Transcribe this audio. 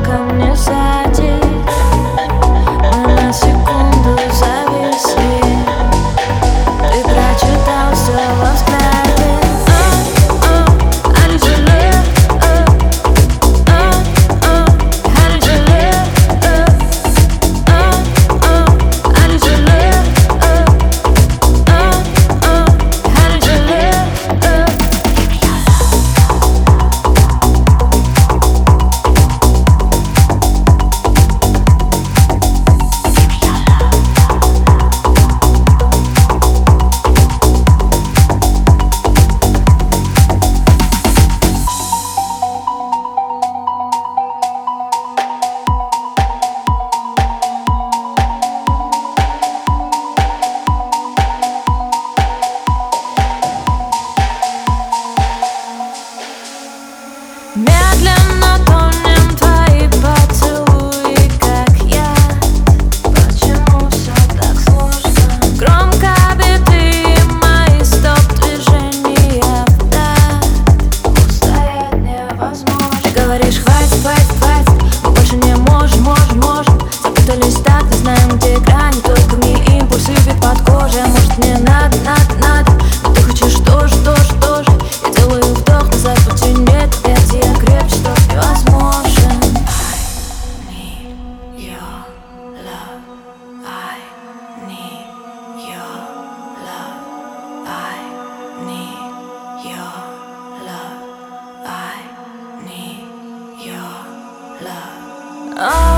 ко мне сзади. Мы на секунду зависли. Ты прочитал все во взгляде. I need your love. I need your love. I need your love. I need your love. Медленно тонем твои поцелуи, как я. Почему все так сложно? Громко биты мои стоп-движения в такт. Устоять невозможно. Ты говоришь, хватит, хватит, хватит. Мы больше не можем. Запутались так, не знаем, где грани. Только мне импульсы бьют под кожей. А может, мне надо. Но ты хочешь тоже. Я делаю вдох, назад пути нет. Я крепче, что невозможен. I need your love. I need your love. I need your love. I need your love.